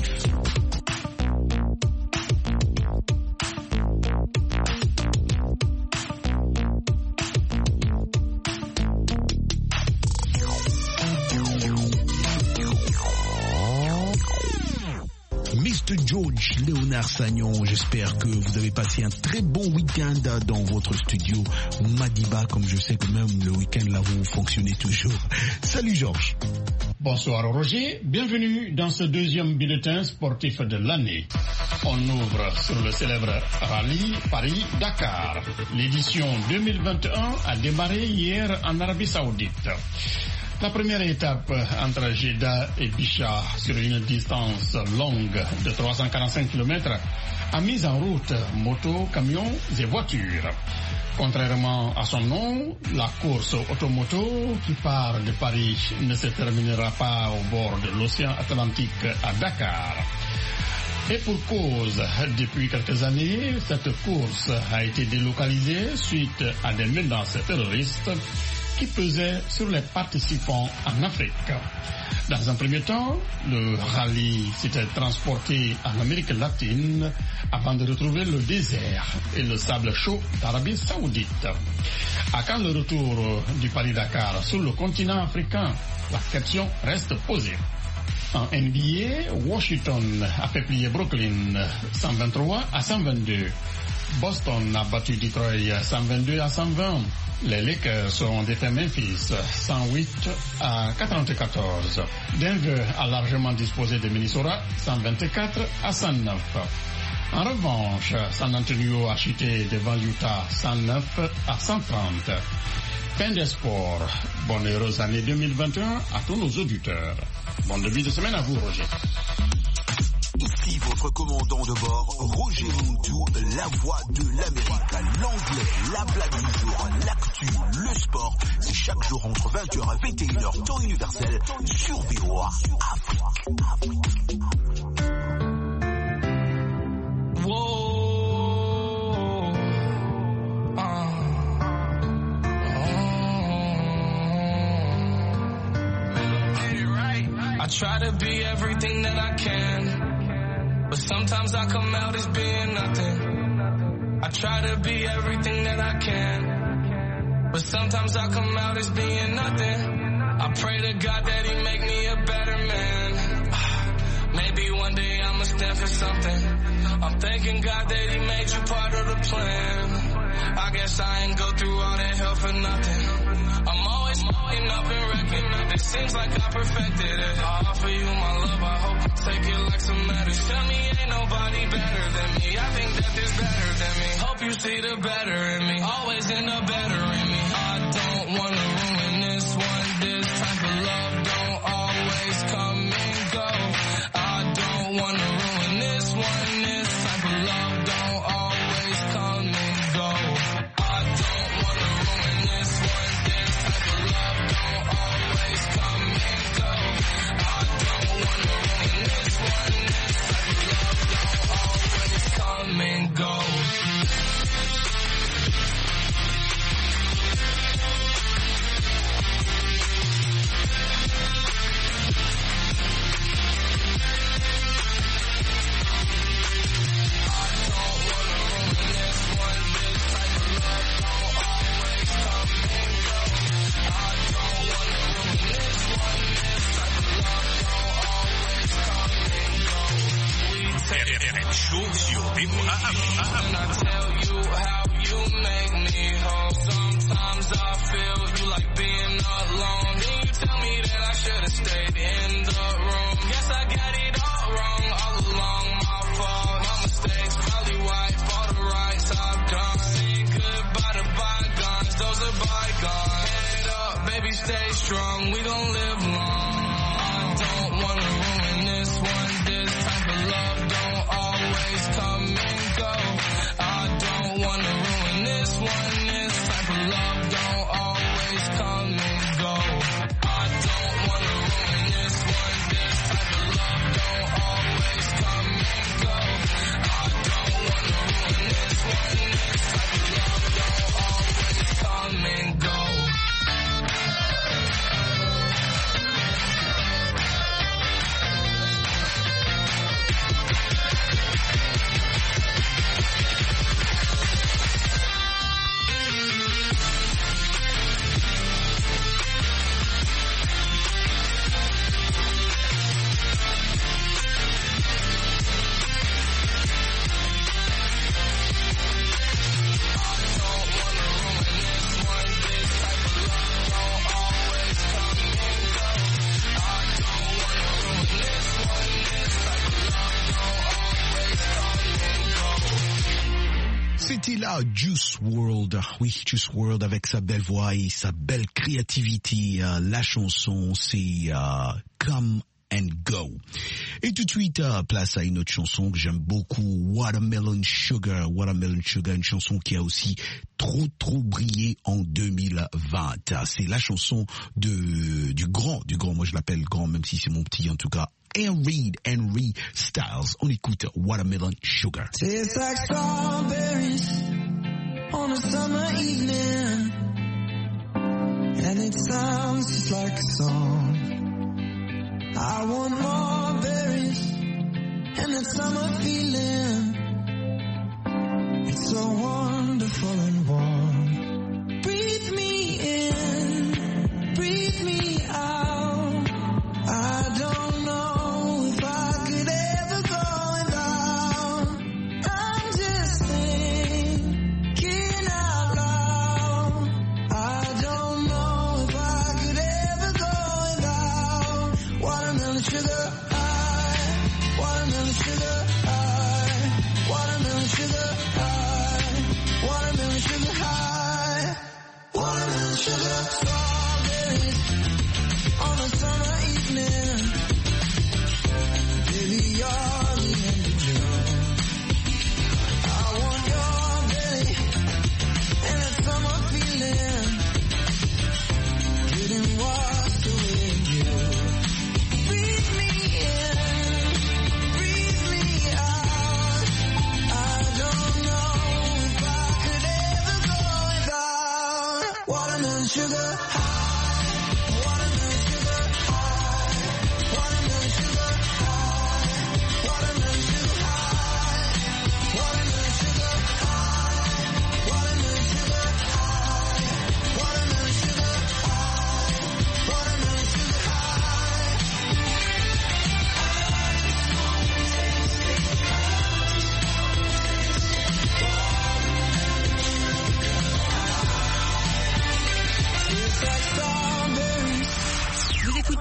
[SPEAKER 1] mister George Léonard Sagnon, j'espère que vous avez passé un très bon week-end dans votre studio Madiba, comme je sais que même le week-end là vous fonctionnez toujours. Salut Georges.
[SPEAKER 13] Bonsoir Roger, bienvenue dans ce deuxième bulletin sportif de l'année. On ouvre sur le célèbre rallye Paris-Dakar. L'édition deux mille vingt et un a démarré hier en Arabie Saoudite. La première étape entre Jeddah et Bicha sur une distance longue de trois cent quarante-cinq kilomètres a mis en route motos, camions et voitures. Contrairement à son nom, la course automoto qui part de Paris ne se terminera pas au bord de l'océan Atlantique à Dakar. Et pour cause, depuis quelques années, cette course a été délocalisée suite à des menaces terroristes qui pesait sur les participants en Afrique. Dans un premier temps, le rallye s'était transporté en Amérique latine avant de retrouver le désert et le sable chaud d'Arabie Saoudite. À quand le retour du Paris-Dakar sur le continent africain? La question reste posée. En N B A, Washington a fait plier Brooklyn cent vingt-trois à cent vingt-deux. Boston a battu Detroit cent vingt-deux à cent vingt. Les Lakers ont défait Memphis cent huit à quatre-vingt-quatorze. Denver a largement disposé de Minnesota cent vingt-quatre à cent neuf. En revanche, San Antonio a chuté devant Utah cent neuf à cent trente. Fin des sports. Bonne heureuse année deux mille vingt et un à tous nos auditeurs. Bon début de semaine à vous, Roger.
[SPEAKER 14] Ici votre commandant de bord, Roger Montou, la voix de l'Amérique, l'anglais, la blague du jour, l'actu, le sport. C'est chaque jour entre vingt heures et vingt et une heures, temps universel, sur V O A Afrique.
[SPEAKER 15] Whoa. Uh. I try to be everything that I can, but sometimes I come out as being nothing. I try to be everything that I can, But sometimes I come out as being nothing. I pray to God that he make me a better man. Maybe one day I'ma stand for something. I'm thanking God that he made you part of the plan. I guess I ain't go through all that hell for nothing. I'm always fucking up and wrecking up. It seems like I perfected it. I offer you my love, I hope you take it like some medicine. Tell me ain't nobody better than me. I think that there's better than me. Hope you see the better in me. Always end up better in me. I don't wanna ruin this one. This type of love don't always come and go. I don't wanna ruin this one. This type of love don't always come and go. I don't wanna ruin this one. This type of love don't always come and go. I don't wanna ruin this one. This type of love don't always come and go. And I tell you how you make me whole. Sometimes I feel you like being alone. Then you tell me that I should have stayed in the room. Guess I got it all wrong all along, my fault. My mistakes probably wipe all the rights I've done. Saying goodbye to bygones, those are bygones. Head up, baby, stay strong, we gon' live long. I don't wanna ruin this one. This type of love don't always come and go. I don't wanna ruin this one. This type of love don't always come and go. I don't wanna ruin this one. This type of love don't always come and go. I don't wanna ruin this one. This type of love don't always come and go.
[SPEAKER 1] C'était là Juice world, oui, Juice world avec sa belle voix et sa belle créativité. Euh, la chanson, c'est euh, Come and Go. Et tout de suite, euh, place à une autre chanson que j'aime beaucoup, Watermelon Sugar. Watermelon Sugar, une chanson qui a aussi trop trop brillé en deux mille vingt. C'est la chanson de du grand, du grand, moi je l'appelle grand, même si c'est mon petit en tout cas. Henry, Henry Styles. On écoute Watermelon Sugar.
[SPEAKER 2] Tastes like strawberries on a summer evening, and it sounds just like a song. I want more berries and that summer feeling. It's so wonderful and warm. Breathe me in, breathe me out. I don't know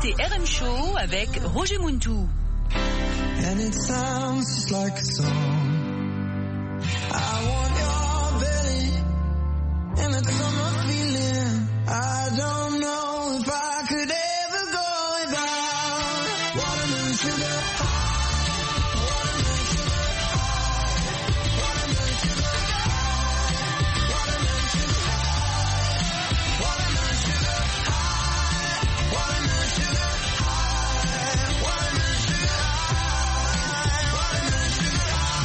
[SPEAKER 12] écoutez R M Show avec Roger Muntou.
[SPEAKER 2] And it sounds just like a song. I want your belly and that summer feeling. I don't know if I could ever go without watermelon sugar high, watermelon sugar high, watermelon sugar high, watermelon sugar high, watermelon sugar high, watermelon sugar high, watermelon sugar high, watermelon sugar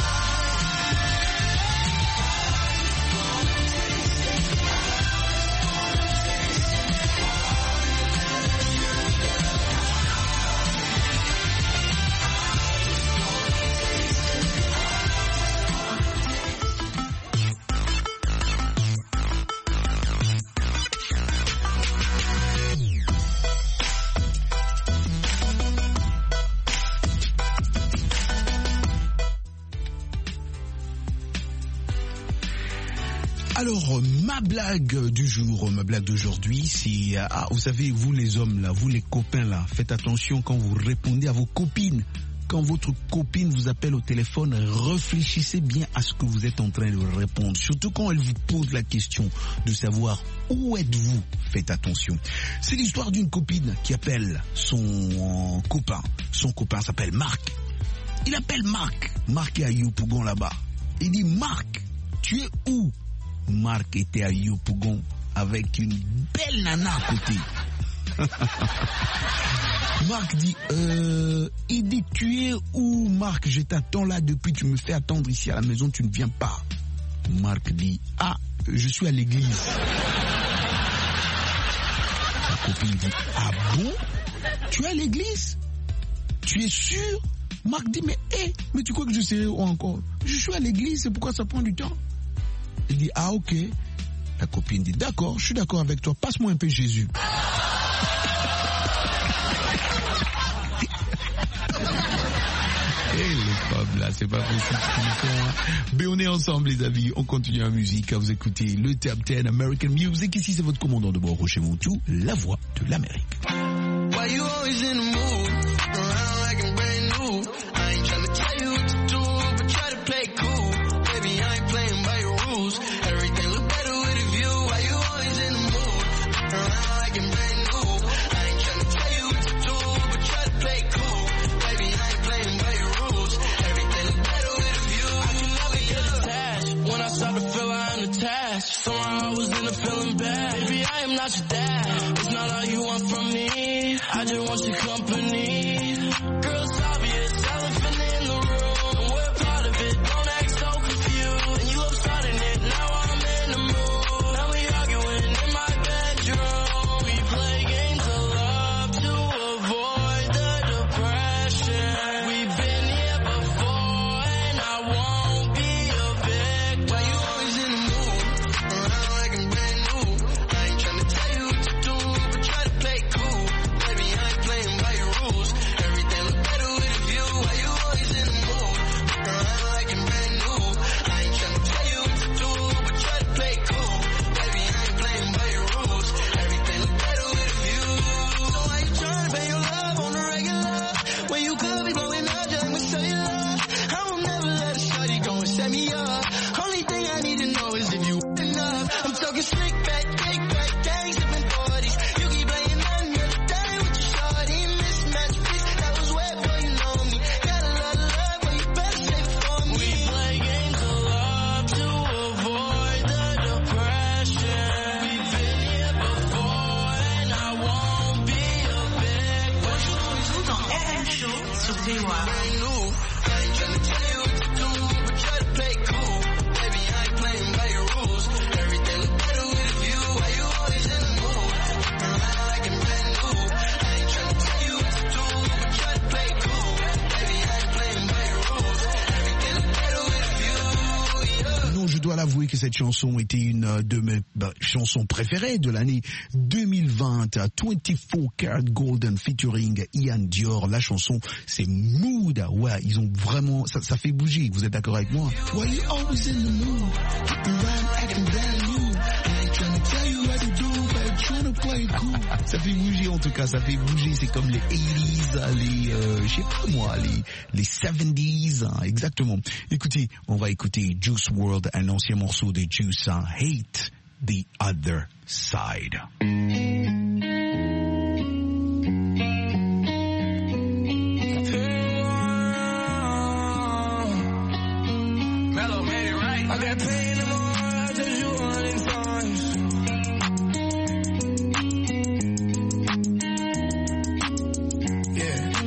[SPEAKER 1] Alors, ma blague du jour, ma blague d'aujourd'hui, c'est, ah, vous savez, vous les hommes là, vous les copains là, faites attention quand vous répondez à vos copines. Quand votre copine vous appelle au téléphone, réfléchissez bien à ce que vous êtes en train de répondre. Surtout quand elle vous pose la question de savoir où êtes-vous. Faites attention. C'est l'histoire d'une copine qui appelle son euh, copain. Son copain s'appelle Marc. Il appelle Marc. Marc est à Yopougon là-bas. Il dit, Marc, tu es où? Marc était à Yopougon avec une belle nana à côté. Marc dit, euh, il dit, tu es où, Marc? Je t'attends là depuis, tu me fais attendre ici à la maison, tu ne viens pas. Marc dit, ah, je suis à l'église. La copine dit, ah bon? Tu es à l'église? Tu es sûr? Marc dit, mais hé, hey, mais tu crois que je sais où encore? Je suis à l'église, c'est pourquoi ça prend du temps? Il dit, ah ok. La copine dit, d'accord, je suis d'accord avec toi, passe-moi un peu Jésus. Et les femmes là, c'est pas possible. Mais on est ensemble les amis, on continue la musique, vous écoutez le Top dix American Music. Ici c'est votre commandant de bord Roger Muntou, la voix de l'Amérique.
[SPEAKER 2] Why you always in the mood? Around like I'm brand new. I ain't tryna tell you what to do, but try to play cool. Baby, I ain't playing by your rules. Everything look better with a view. Why you always in the mood? Around like I'm brand new. I ain't tryna tell you what to do, but try to play cool. Baby, I ain't playing by your rules. Everything look better with a view. I can never get attached. When I start to feel I'm attached, somehow I was in a feeling bad. Baby, I am not your dad. It's not all you want from me. I just want your company. Girl, it's obvious, elephant in the room. We're part of it, don't act so confused. And you love starting it, now I'm in the mood. Now we arguing in my bedroom. We play games of love to avoid the depression. We've been here before and I won't be a victim. Why you always in the mood? Around like I'm brand new. I ain't tryna tell you what to do, but try to play cool. Baby, I ain't playing by your rules. Everything look better with a view. Why you always in the mood? Around like I'm brand new. I ain't tryna tell you what to do, but try to play cool. Baby, I ain't playing by your rules. Everything look better with a view. So why you tryna pay your love on the regular? When you could be blowing up, just let me show you love. I will never let a shorty go and set me up. Only thing I need to know is if you enough. I'm talking slick back, kick back, gang sipping forties. You keep playing on the other day with your shorty. Mismatch piece, that was wet, boy, you know me. Got a lot of love, but you better save it for me. We play games of love to avoid the depression. We've been here before and I won't be a victim.
[SPEAKER 5] Tout dans R M Show sur V O A.
[SPEAKER 2] I ain't tryna tell you what to do, but try to play cool. Baby, I ain't playing by your rules. Everything look better with a view. Why you always in the mood? Around like I'm brand new. I ain't tryna tell you what to do, but try to play cool. Baby, I ain't playing by your rules. Everything look better with a view. Yeah.
[SPEAKER 1] Non, je dois l'avouer que cette chanson était une de mes bah, chansons préférées de l'année deux mille vingt. vingt-quatre Karat Golden featuring Ian Dior. La chanson, c'est Mood. Ouais, ils ont vraiment, ça, ça fait bouger. Vous êtes d'accord avec moi?
[SPEAKER 2] Why you always in the mood? Around acting brand new. I ain't tryna tell you what to do, but tryna play
[SPEAKER 1] un coup. Ça fait bouger en tout cas, ça fait bouger. C'est comme les eighties, les, euh, je sais pas moi, les, les seventies, hein, exactement. Écoutez, on va écouter Juice world, un ancien morceau de Juice, hein, Hate the Other Side.
[SPEAKER 15] Mellow made it right. I got pain in my heart, I told you a hundred times. Yeah.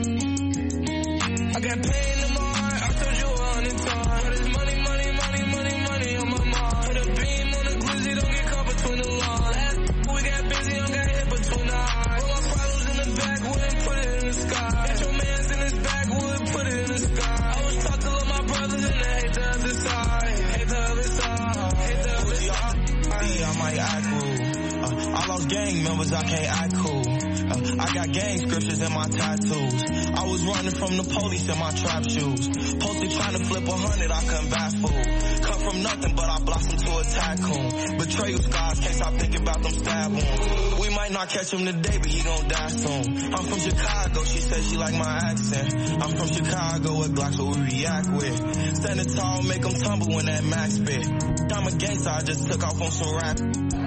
[SPEAKER 15] I got pain in my heart, I told you a hundred times. But it's money, money, money, money, money on my mind. Put a beam on the glizzy, don't get caught between the lines. Last we got busy, don't got hit between the eyes. All my problems in the backwood, put it in the sky. Get your mans in his backwood, put it in the sky. I was taught to love my brothers and I hate the other side. Hate the other side. Hate the other side.
[SPEAKER 6] I might act rude. Uh, I lost gang members, I can't act cool. Uh, I got gang scriptures in my tattoos. I was running from the police in my trap shoes. Posted trying to flip a hundred, I couldn't back fool. Come from nothing, but I blossomed to a tycoon. Betrayal scars, can't stop thinking about them stab wounds. We might not catch him today, but he gon' die soon. I'm from Chicago, she said she like my accent. I'm from Chicago, with Glocks what we react with. Standing tall, make them tumble when that max spit. I'm a gangster, I just took off on some rap.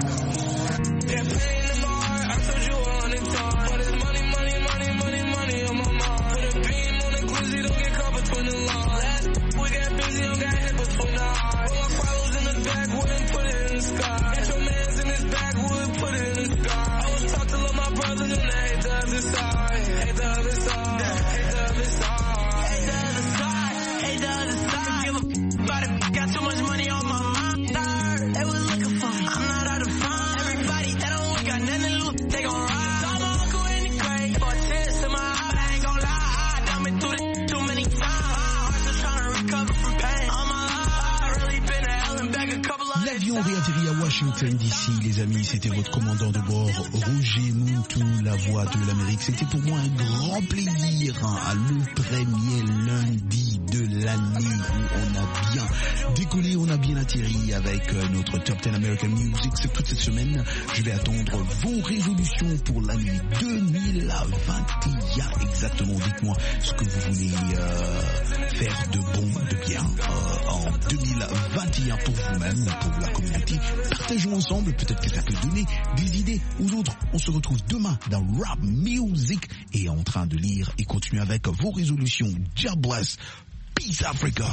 [SPEAKER 15] Got pain in my heart, I told you a hundred times. But it's money, money, money, money, money on my mind. Put a beam on the glizzy, don't get caught between the lines. Last we got busy, don't got hit between the eyes. All my follows in the backwood, put it in the sky. Get your mans in his backwood, put it in the sky. I was taught to love my brothers and I hate the other side. Hate the other side. Hate the other side. Hate the other side. Hate the other side. Give a f- about it. Got too much money on my mind. They was looking for me. I'm not out of fun. Everybody that don't look got nothing to lose. They gon' ride. Saw my uncle in the grave. Four tents in my eye. I ain't gon' lie. I done been through this too many times. My heart's just trying to recover from pain. All my life, I really been to hell and back a couple of
[SPEAKER 1] L'avion réatterrit à Washington D C, les amis, c'était votre commandant de bord, Roger Muntu, la voix de l'Amérique. C'était pour moi un grand plaisir, hein, le premier lundi de l'année où on a bien décollé, on a bien atterri avec euh, notre Top dix American Music. C'est toute cette semaine, je vais attendre vos résolutions pour l'année deux mille vingt et un. Exactement, dites-moi ce que vous voulez euh, faire de bon, de bien euh, en deux mille vingt et un pour vous-même, pour la communauté. Partageons ensemble, peut-être que ça peut donner des idées aux autres. On se retrouve demain dans Rap Music et en train de lire et continuer avec vos résolutions. God bless. Peace Africa.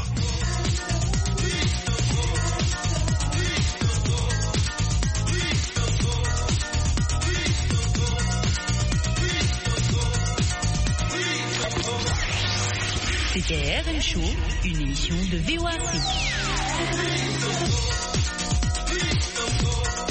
[SPEAKER 12] C'était R M Show, une émission de V O A Afrique.